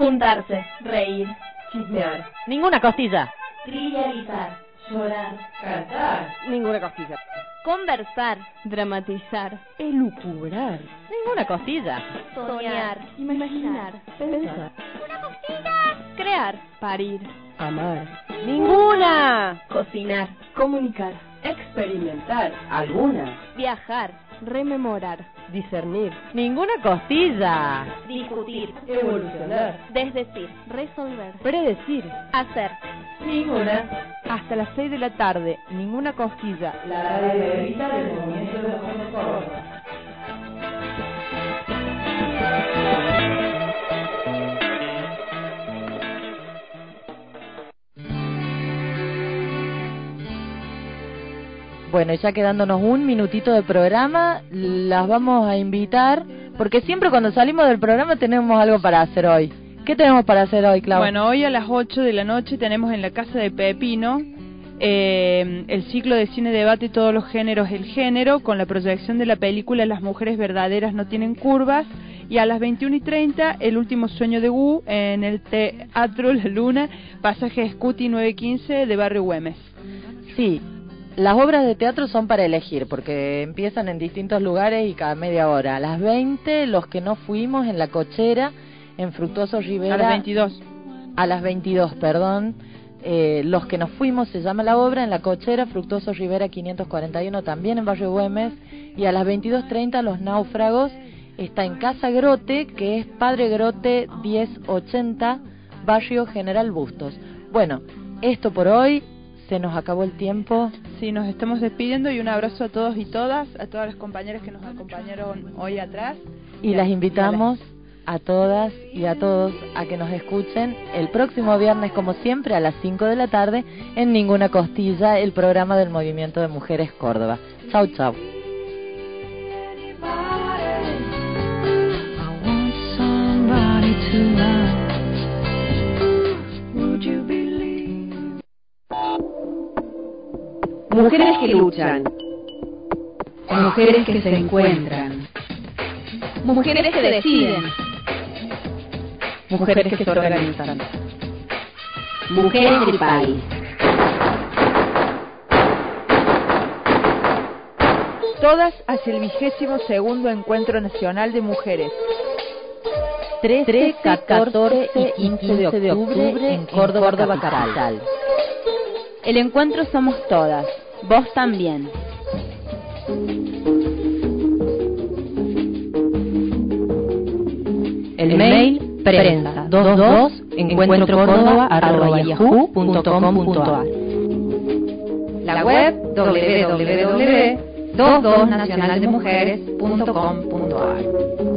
Juntarse, reír, chismear, ninguna costilla. trivializar, llorar, cantar, ninguna costilla. conversar, dramatizar, elucubrar, Ninguna costilla. soñar, imaginar, pensar, crear, parir, amar, Ninguna. cocinar, comunicar, experimentar, alguna, viajar, rememorar, discernir, Ninguna costilla. discutir, evolucionar, desdecir, resolver, Predecir. hacer. ninguna. Hasta las 6 de la tarde. Ninguna costilla. La radio negrita del movimiento de mujeres Córdoba. Bueno, ya quedándonos un minutito de programa, las vamos a invitar, porque siempre cuando salimos del programa tenemos algo para hacer hoy. ¿Qué tenemos para hacer hoy, Clau? Bueno, hoy a las 8 de la noche tenemos en la Casa de Pepino el ciclo de cine debate todos los géneros, el género, con la proyección de la película Las mujeres verdaderas no tienen curvas, y a las 21:30 El último sueño de Wu en el Teatro La Luna, pasaje Scuti 915 de Barrio Güemes. Sí, las obras de teatro son para elegir, porque empiezan en distintos lugares y cada media hora. A las 20, los que no fuimos en La Cochera, en Fructuoso Rivera. A las 22. A las 22, perdón. Los que nos fuimos se llama la obra, en La Cochera, Fructuoso Rivera 541, también en Barrio Güemes. Y a las 22:30, Los Náufragos, está en Casa Grote, que es Padre Grote 1080, Barrio General Bustos. Bueno, esto por hoy, se nos acabó el tiempo. Sí, nos estamos despidiendo, y un abrazo a todos y todas, a todas las compañeras que nos acompañaron hoy atrás. Y las invitamos a todas y a todos a que nos escuchen el próximo viernes, como siempre, a las 5 de la tarde, en Ninguna Costilla, el programa del Movimiento de Mujeres Córdoba. Chau, chau. Mujeres que luchan, mujeres que se encuentran, mujeres que deciden, Mujeres que se organizan. mujeres del país. Todas hacia el 22º Encuentro Nacional de Mujeres. 13, 14 y 15 de octubre en Córdoba capital. El encuentro somos todas, vos también. El mail prensa 22 encuentrocórdoba@yahoo.com.ar. La web www.22nacionaldemujeres.com.ar.